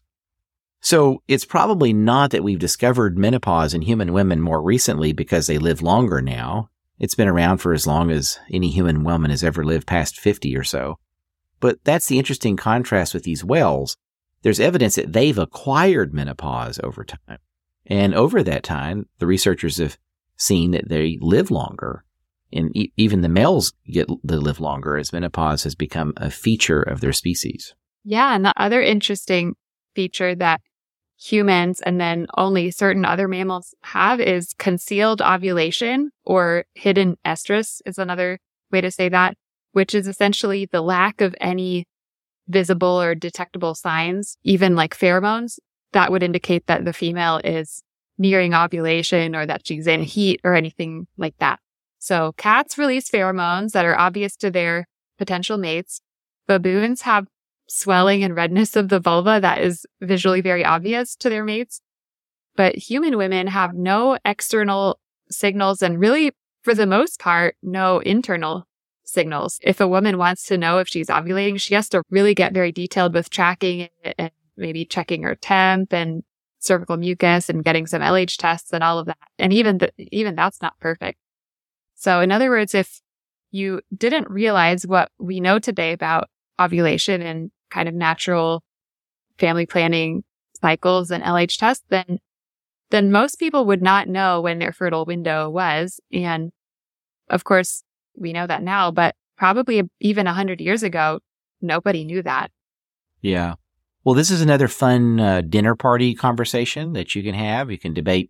So it's probably not that we've discovered menopause in human women more recently because they live longer now. It's been around for as long as any human woman has ever lived, past 50 or so. But that's the interesting contrast with these whales. There's evidence that they've acquired menopause over time. And over that time, the researchers have seen that they live longer. And even the males get to live longer as menopause has become a feature of their species. Yeah, and the other interesting feature that humans and then only certain other mammals have is concealed ovulation, or hidden estrus is another way to say that, which is essentially the lack of any visible or detectable signs, even like pheromones, that would indicate that the female is nearing ovulation or that she's in heat or anything like that. So cats release pheromones that are obvious to their potential mates. Baboons have swelling and redness of the vulva that is visually very obvious to their mates. But human women have no external signals and really, for the most part, no internal signals. If a woman wants to know if she's ovulating, she has to really get very detailed with tracking and maybe checking her temp and cervical mucus and getting some LH tests and all of that. And even that's not perfect. So in other words, if you didn't realize what we know today about ovulation and kind of natural family planning cycles and LH tests, then most people would not know when their fertile window was. And of course, we know that now, but probably even 100 years ago, nobody knew that. Yeah. Well, this is another fun dinner party conversation that you can have. You can debate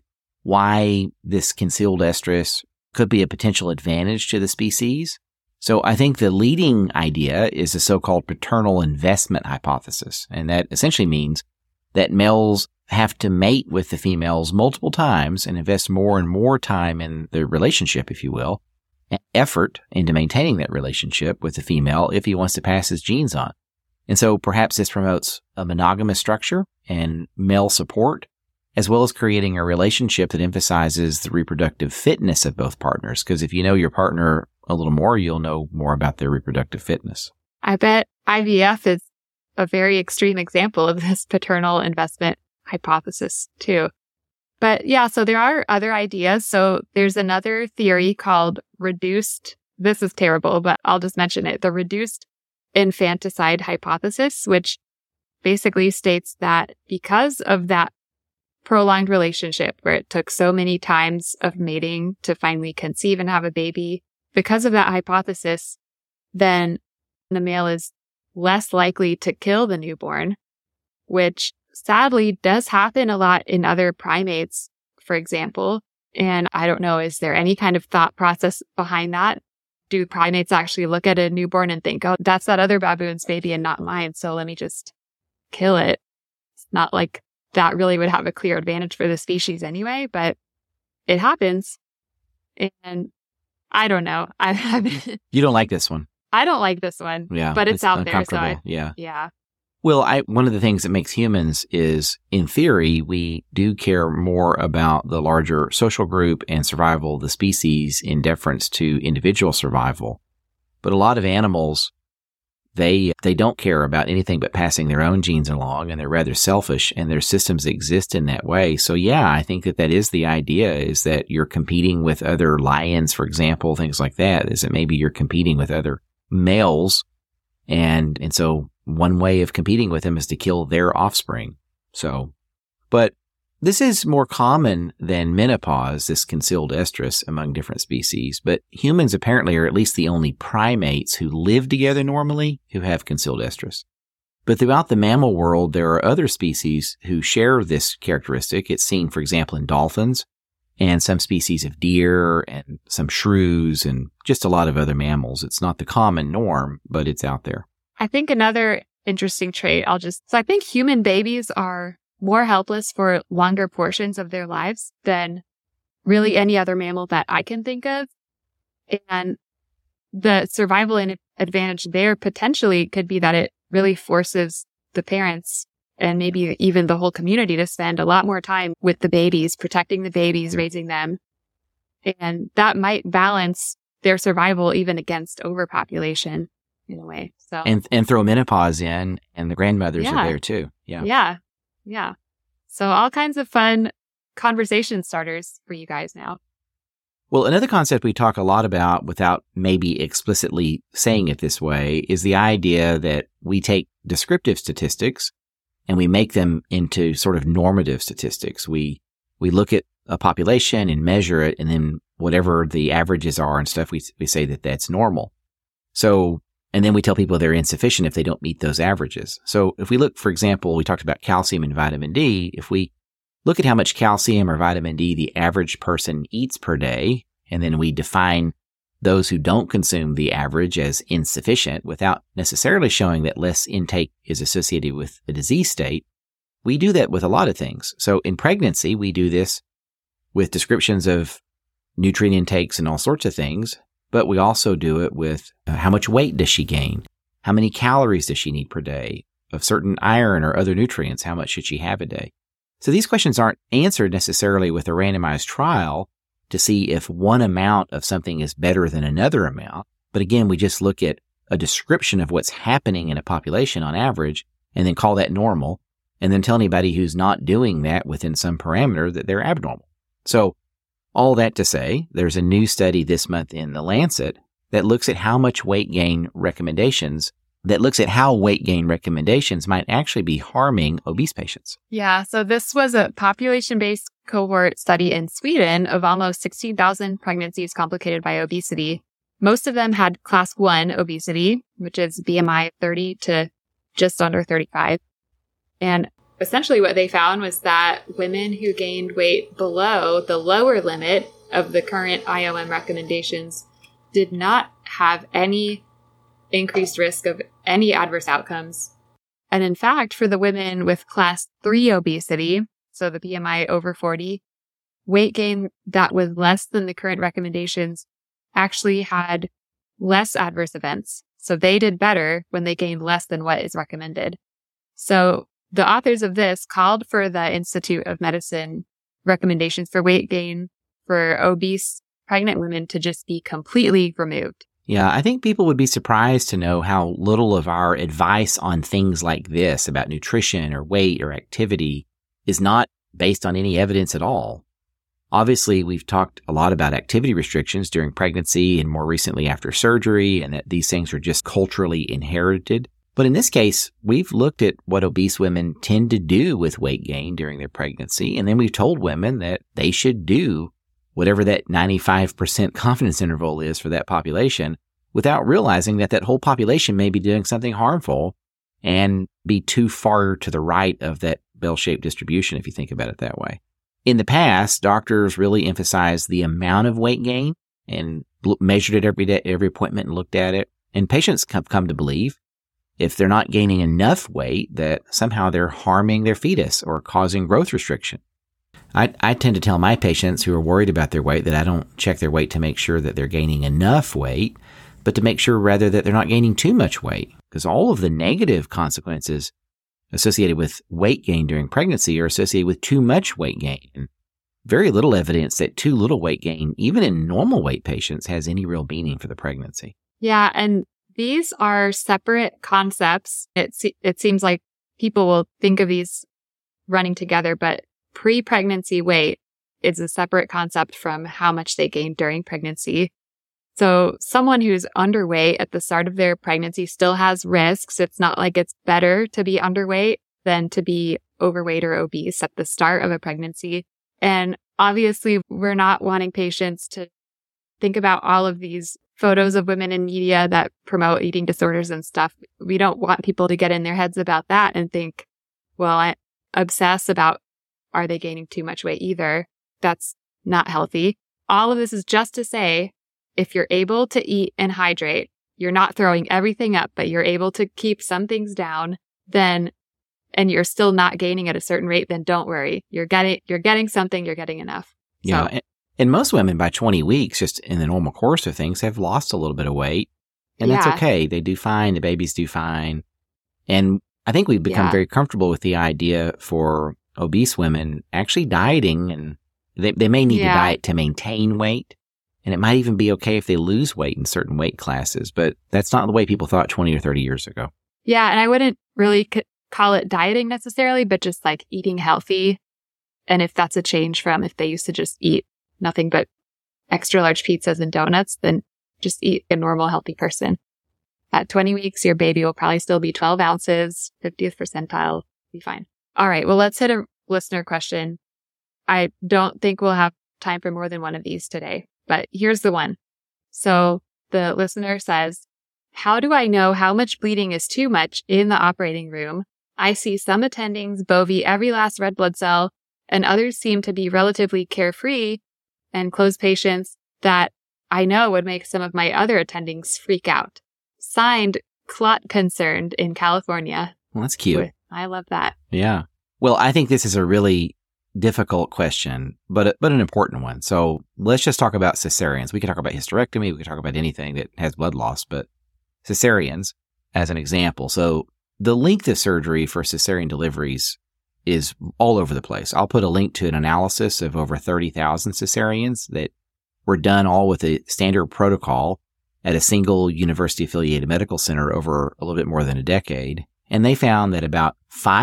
why this concealed estrus could be a potential advantage to the species. So I think the leading idea is the so-called paternal investment hypothesis. And that essentially means that males have to mate with the females multiple times and invest more and more time in the relationship, if you will, and effort into maintaining that relationship with the female if he wants to pass his genes on. And so perhaps this promotes a monogamous structure and male support, as well as creating a relationship that emphasizes the reproductive fitness of both partners. Because if you know your partner a little more, you'll know more about their reproductive fitness. I bet IVF is a very extreme example of this paternal investment hypothesis too. But yeah, so there are other ideas. So there's another theory called this is terrible, but I'll just mention it, the reduced infanticide hypothesis, which basically states that because of that prolonged relationship where it took so many times of mating to finally conceive and have a baby, because of that hypothesis, then the male is less likely to kill the newborn, which sadly does happen a lot in other primates, for example. And I don't know, is there any kind of thought process behind that? Do primates actually look at a newborn and think, oh, that's that other baboon's baby and not mine, so let me just kill it? It's not like that really would have a clear advantage for the species anyway, but it happens. And I don't know. You don't like this one. I don't like this one. Yeah, but it's out there. So yeah. Well, one of the things that makes humans is, in theory, we do care more about the larger social group and survival of the species in deference to individual survival. But a lot of animals, they don't care about anything but passing their own genes along, and they're rather selfish, and their systems exist in that way. So yeah, I think that is the idea, is that you're competing with other lions, for example, things like that, is that maybe you're competing with other males, and so one way of competing with them is to kill their offspring. So, but this is more common than menopause, this concealed estrus, among different species. But humans apparently are at least the only primates who live together normally who have concealed estrus. But throughout the mammal world, there are other species who share this characteristic. It's seen, for example, in dolphins and some species of deer and some shrews and just a lot of other mammals. It's not the common norm, but it's out there. I think another interesting trait, I think human babies are more helpless for longer portions of their lives than really any other mammal that I can think of. And the survival advantage there potentially could be that it really forces the parents and maybe even the whole community to spend a lot more time with the babies, protecting the babies, raising them. And that might balance their survival even against overpopulation in a way. So and throw menopause in, and the grandmothers are there too. Yeah. So all kinds of fun conversation starters for you guys now. Well, another concept we talk a lot about without maybe explicitly saying it this way is the idea that we take descriptive statistics and we make them into sort of normative statistics. We look at a population and measure it, and then whatever the averages are and stuff, we say that that's normal. So And then we tell people they're insufficient if they don't meet those averages. So if we look, for example, we talked about calcium and vitamin D. If we look at how much calcium or vitamin D the average person eats per day, and then we define those who don't consume the average as insufficient without necessarily showing that less intake is associated with the disease state, we do that with a lot of things. So in pregnancy, we do this with descriptions of nutrient intakes and all sorts of things, but we also do it with how much weight does she gain? How many calories does she need per day of certain iron or other nutrients? How much should she have a day? So these questions aren't answered necessarily with a randomized trial to see if one amount of something is better than another amount. But again, we just look at a description of what's happening in a population on average and then call that normal, and then tell anybody who's not doing that within some parameter that they're abnormal. So all that to say, there's a new study this month in The Lancet that looks at how weight gain recommendations might actually be harming obese patients. Yeah, so this was a population-based cohort study in Sweden of almost 16,000 pregnancies complicated by obesity. Most of them had class 1 obesity, which is BMI 30 to just under 35. And essentially what they found was that women who gained weight below the lower limit of the current IOM recommendations did not have any increased risk of any adverse outcomes. And in fact, for the women with class 3 obesity, so the BMI over 40, weight gain that was less than the current recommendations actually had less adverse events. So they did better when they gained less than what is recommended. So the authors of this called for the Institute of Medicine recommendations for weight gain for obese pregnant women to just be completely removed. Yeah, I think people would be surprised to know how little of our advice on things like this about nutrition or weight or activity is not based on any evidence at all. Obviously, we've talked a lot about activity restrictions during pregnancy and more recently after surgery, and that these things are just culturally inherited. But in this case, we've looked at what obese women tend to do with weight gain during their pregnancy, and then we've told women that they should do whatever that 95% confidence interval is for that population without realizing that that whole population may be doing something harmful and be too far to the right of that bell-shaped distribution if you think about it that way. In the past, doctors really emphasized the amount of weight gain and measured it every day, every appointment, and looked at it. And patients have come to believe if they're not gaining enough weight, that somehow they're harming their fetus or causing growth restriction. I tend to tell my patients who are worried about their weight that I don't check their weight to make sure that they're gaining enough weight, but to make sure rather that they're not gaining too much weight, because all of the negative consequences associated with weight gain during pregnancy are associated with too much weight gain. And very little evidence that too little weight gain, even in normal weight patients, has any real meaning for the pregnancy. Yeah, and these are separate concepts. It seems like people will think of these running together, but pre-pregnancy weight is a separate concept from how much they gain during pregnancy. So someone who's underweight at the start of their pregnancy still has risks. It's not like it's better to be underweight than to be overweight or obese at the start of a pregnancy. And obviously, we're not wanting patients to think about all of these photos of women in media that promote eating disorders and stuff. We don't want people to get in their heads about that and think, well, I obsess about are they gaining too much weight either. That's not healthy. All of this is just to say, if you're able to eat and hydrate, you're not throwing everything up, but you're able to keep some things down, then, and you're still not gaining at a certain rate, then don't worry. You're getting something, you're getting enough. Yeah. So, and most women by 20 weeks, just in the normal course of things, have lost a little bit of weight. And that's okay. They do fine. The babies do fine. And I think we've become very comfortable with the idea for obese women actually dieting, and they may need to diet to maintain weight. And it might even be okay if they lose weight in certain weight classes, but that's not the way people thought 20 or 30 years ago. Yeah. And I wouldn't really call it dieting necessarily, but just like eating healthy. And if that's a change from if they used to just eat nothing but extra large pizzas and donuts, then just eat a normal healthy person. At 20 weeks, your baby will probably still be 12 ounces, 50th percentile, be fine. All right. Well, let's hit a listener question. I don't think we'll have time for more than one of these today, but here's the one. So the listener says, how do I know how much bleeding is too much in the operating room? I see some attendings bovie every last red blood cell, and others seem to be relatively carefree and close patients that I know would make some of my other attendings freak out. Signed, Clot Concerned in California. Well, that's cute. I love that. Yeah. Well, I think this is a really difficult question, but an important one. So let's just talk about cesareans. We could talk about hysterectomy. We could talk about anything that has blood loss, but cesareans as an example. So the length of surgery for cesarean deliveries is all over the place. I'll put a link to an analysis of over 30,000 cesareans that were done all with a standard protocol at a single university-affiliated medical center over a little bit more than a decade. And they found that about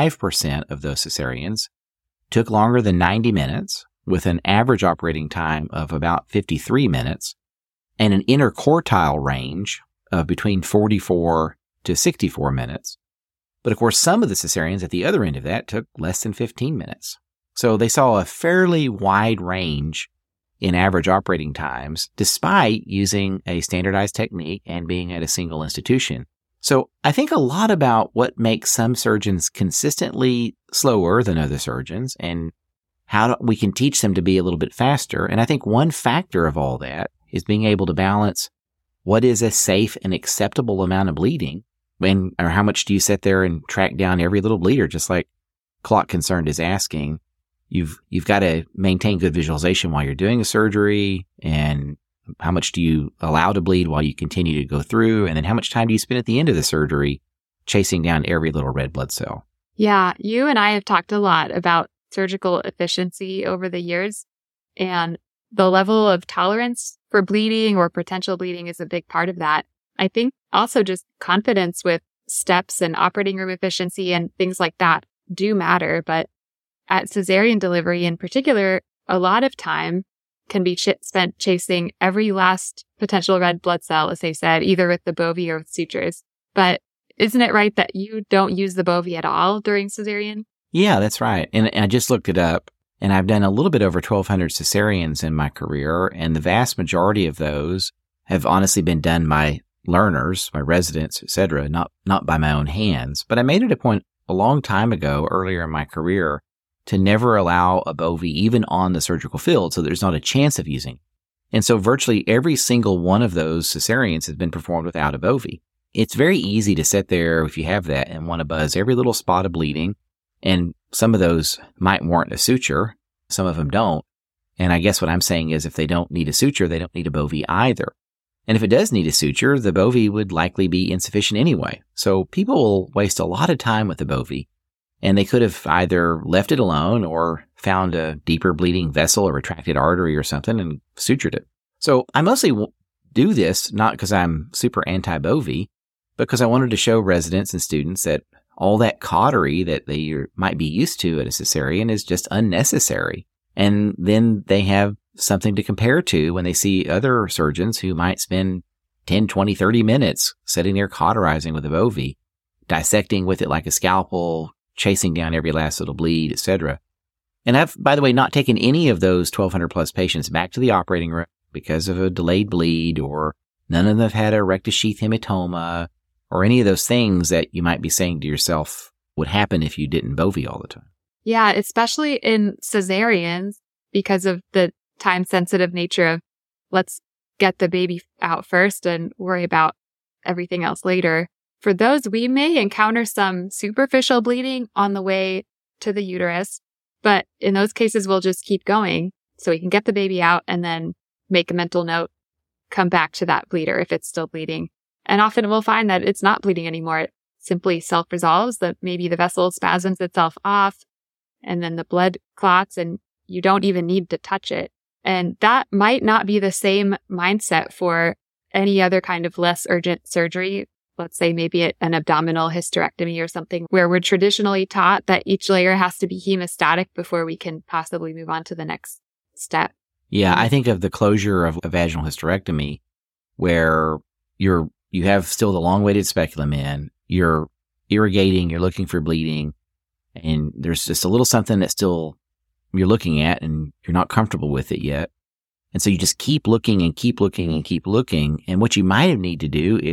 5% of those cesareans took longer than 90 minutes, with an average operating time of about 53 minutes, and an interquartile range of between 44 to 64 minutes. But of course, some of the cesareans at the other end of that took less than 15 minutes. So they saw a fairly wide range in average operating times, despite using a standardized technique and being at a single institution. So I think a lot about what makes some surgeons consistently slower than other surgeons and how we can teach them to be a little bit faster. And I think one factor of all that is being able to balance what is a safe and acceptable amount of bleeding, or how much do you sit there and track down every little bleeder, just like Clot Concerned is asking. You've got to maintain good visualization while you're doing a surgery, and how much do you allow to bleed while you continue to go through? And then how much time do you spend at the end of the surgery chasing down every little red blood cell? Yeah, you and I have talked a lot about surgical efficiency over the years, and the level of tolerance for bleeding or potential bleeding is a big part of that. I think also just confidence with steps and operating room efficiency and things like that do matter. But at cesarean delivery in particular, a lot of time can be spent chasing every last potential red blood cell, as they said, either with the bovie or with sutures. But isn't it right that you don't use the bovie at all during cesarean? Yeah, that's right. And I just looked it up, and I've done a little bit over 1,200 cesareans in my career, and the vast majority of those have honestly been done by learners, by residents, etc., not by my own hands. But I made it a point a long time ago, earlier in my career, to never allow a bovie even on the surgical field, so there's not a chance of using. And so virtually every single one of those cesareans has been performed without a bovie. It's very easy to sit there, if you have that, and want to buzz every little spot of bleeding. And some of those might warrant a suture. Some of them don't. And I guess what I'm saying is if they don't need a suture, they don't need a bovie either. And if it does need a suture, the bovie would likely be insufficient anyway. So people will waste a lot of time with the bovie, and they could have either left it alone or found a deeper bleeding vessel or retracted artery or something and sutured it. So I mostly do this not because I'm super anti-bovie, but because I wanted to show residents and students that all that cautery that they might be used to at a cesarean is just unnecessary. And then they have something to compare to when they see other surgeons who might spend 10, 20, 30 minutes sitting there cauterizing with a bovie, dissecting with it like a scalpel, chasing down every last little bleed, etc. And I've, by the way, not taken any of those 1,200 plus patients back to the operating room because of a delayed bleed, or none of them have had a rectus sheath hematoma, or any of those things that you might be saying to yourself would happen if you didn't bovie all the time. Yeah, especially in cesareans, because of the time-sensitive nature of let's get the baby out first and worry about everything else later. For those, we may encounter some superficial bleeding on the way to the uterus, but in those cases, we'll just keep going so we can get the baby out and then make a mental note, come back to that bleeder if it's still bleeding. And often we'll find that it's not bleeding anymore. It simply self-resolves, that maybe the vessel spasms itself off and then the blood clots and you don't even need to touch it. And that might not be the same mindset for any other kind of less urgent surgery. Let's say maybe an abdominal hysterectomy or something where we're traditionally taught that each layer has to be hemostatic before we can possibly move on to the next step. Yeah, I think of the closure of a vaginal hysterectomy where you have still the long-weighted speculum in, you're irrigating, you're looking for bleeding, and there's just a little something that still you're looking at and you're not comfortable with it yet. And so you just keep looking and keep looking and keep looking. And what you might need to do is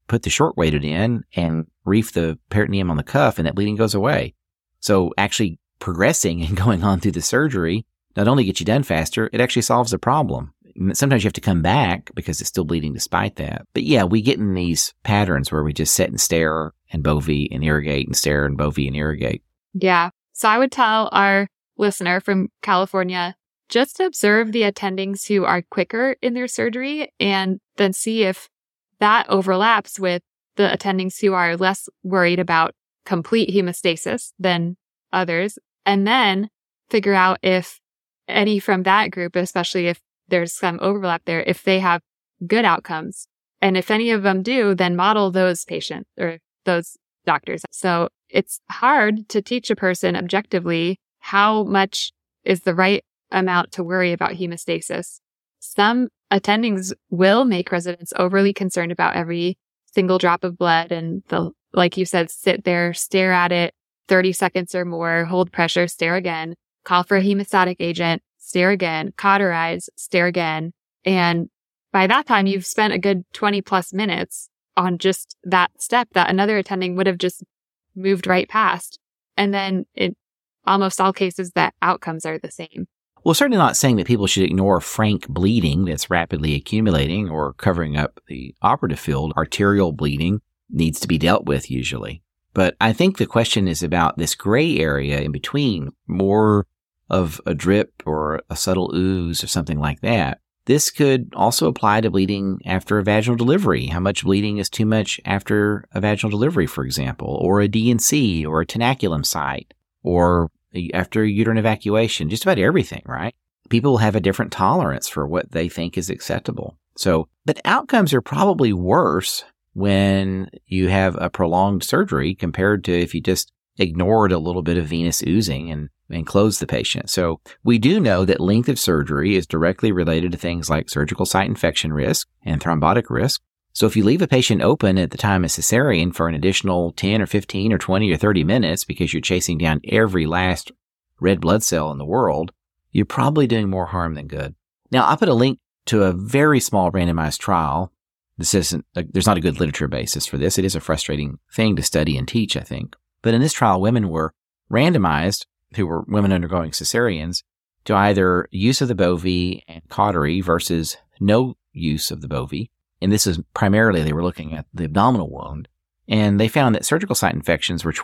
put the short weighted in and reef the peritoneum on the cuff, and that bleeding goes away. So actually progressing and going on through the surgery not only gets you done faster, it actually solves the problem. Sometimes you have to come back because it's still bleeding despite that. But yeah, we get in these patterns where we just sit and stare and bovie and irrigate and stare and bovie and irrigate. Yeah. So I would tell our listener from California, just observe the attendings who are quicker in their surgery and then see if that overlaps with the attendings who are less worried about complete hemostasis than others. And then figure out if any from that group, especially if there's some overlap there, if they have good outcomes. And if any of them do, then model those patients or those doctors. So it's hard to teach a person objectively how much is the right amount to worry about hemostasis. Some attendings will make residents overly concerned about every single drop of blood and they'll, like you said, sit there, stare at it 30 seconds or more, hold pressure, stare again, call for a hemostatic agent, stare again, cauterize, stare again. And by that time, you've spent a good 20 plus minutes on just that step that another attending would have just moved right past. And then in almost all cases, the outcomes are the same. Well, certainly not saying that people should ignore frank bleeding that's rapidly accumulating or covering up the operative field. Arterial bleeding needs to be dealt with usually. But I think the question is about this gray area in between, more of a drip or a subtle ooze or something like that. This could also apply to bleeding after a vaginal delivery. How much bleeding is too much after a vaginal delivery, for example, or a D&C or a tenaculum site, or after uterine evacuation, just about everything, right? People have a different tolerance for what they think is acceptable. So, but outcomes are probably worse when you have a prolonged surgery compared to if you just ignored a little bit of venous oozing and closed the patient. So we do know that length of surgery is directly related to things like surgical site infection risk and thrombotic risk. So if you leave a patient open at the time of cesarean for an additional 10 or 15 or 20 or 30 minutes because you're chasing down every last red blood cell in the world, you're probably doing more harm than good. Now, I'll put a link to a very small randomized trial. This isn't, there's not a good literature basis for this. It is a frustrating thing to study and teach, I think. But in this trial, women were randomized, who were women undergoing cesareans, to either use of the bovie and cautery versus no use of the bovie. And this is primarily, they were looking at the abdominal wound. And they found that surgical site infections were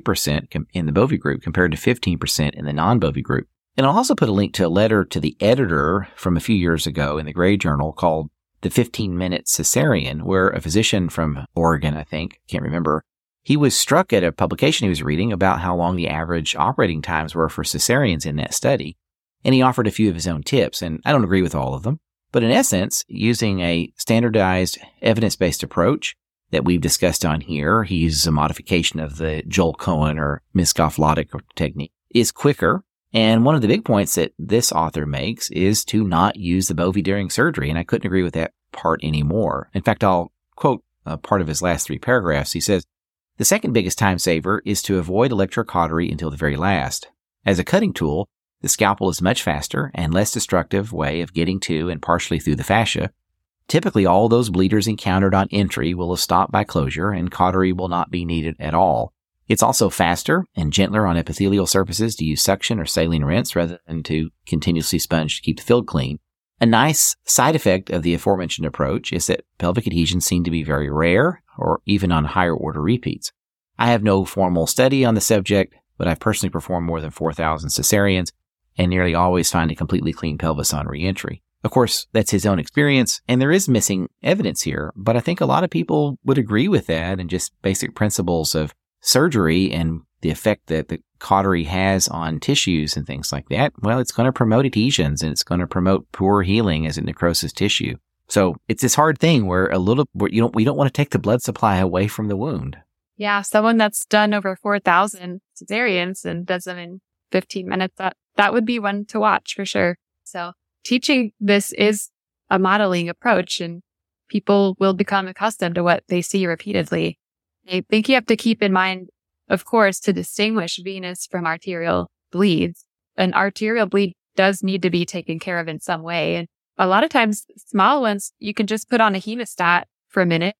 23% in the bovie group compared to 15% in the non-bovie group. And I'll also put a link to a letter to the editor from a few years ago in the Gray Journal called The 15-Minute Cesarean, where a physician from Oregon, I think, can't remember, he was struck at a publication he was reading about how long the average operating times were for cesareans in that study. And he offered a few of his own tips, and I don't agree with all of them. But in essence, using a standardized evidence-based approach that we've discussed on here, he uses a modification of the Joel Cohen or Miskoff-Loddick technique, is quicker. And one of the big points that this author makes is to not use the bovie during surgery. And I couldn't agree with that part anymore. In fact, I'll quote a part of his last 3 paragraphs. He says, "The second biggest time saver is to avoid electrocautery until the very last. As a cutting tool, the scalpel is much faster and less destructive way of getting to and partially through the fascia. Typically, all those bleeders encountered on entry will have stopped by closure and cautery will not be needed at all. It's also faster and gentler on epithelial surfaces to use suction or saline rinse rather than to continuously sponge to keep the field clean. A nice side effect of the aforementioned approach is that pelvic adhesions seem to be very rare or even on higher order repeats. I have no formal study on the subject, but I've personally performed more than 4,000 cesareans and nearly always find a completely clean pelvis on reentry." Of course, that's his own experience, and there is missing evidence here, but I think a lot of people would agree with that and just basic principles of surgery and the effect that the cautery has on tissues and things like that. Well, it's going to promote adhesions and it's going to promote poor healing as it necroses tissue. So it's this hard thing where we don't want to take the blood supply away from the wound. Yeah, someone that's done over 4,000 cesareans and does them in 15 minutes, that would be one to watch for sure. So teaching this is a modeling approach and people will become accustomed to what they see repeatedly. I think you have to keep in mind, of course, to distinguish venous from arterial bleeds. An arterial bleed does need to be taken care of in some way. And a lot of times, small ones, you can just put on a hemostat for a minute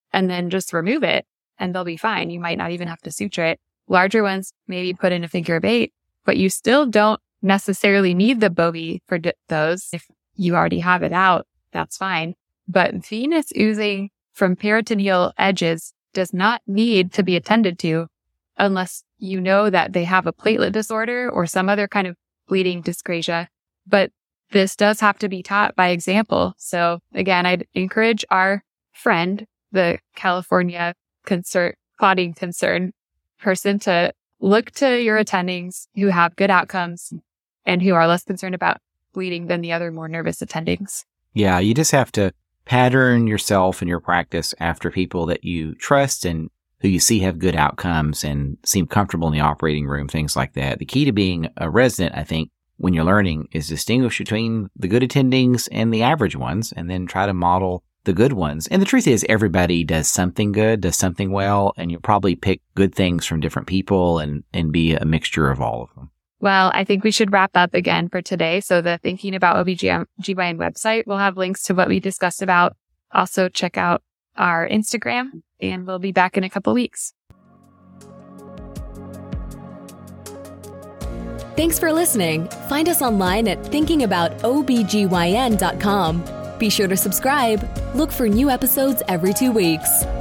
and then just remove it and they'll be fine. You might not even have to suture it. Larger ones, maybe put in a figure of 8, but you still don't necessarily need the Bovie for those. If you already have it out, that's fine. But venous oozing from peritoneal edges does not need to be attended to unless you know that they have a platelet disorder or some other kind of bleeding dyscrasia. But this does have to be taught by example. So again, I'd encourage our friend, the California clotting concern person, to look to your attendings who have good outcomes and who are less concerned about bleeding than the other more nervous attendings. Yeah, you just have to pattern yourself and your practice after people that you trust and who you see have good outcomes and seem comfortable in the operating room, things like that. The key to being a resident, I think, when you're learning, is distinguish between the good attendings and the average ones, and then try to model the good ones. And the truth is, everybody does something good, does something well, and you'll probably pick good things from different people and be a mixture of all of them. Well, I think we should wrap up again for today. So the Thinking About OBGYN website will have links to what we discussed about. Also check out our Instagram, and we'll be back in a couple weeks. Thanks for listening. Find us online at thinkingaboutobgyn.com. Be sure to subscribe. Look for new episodes every 2 weeks.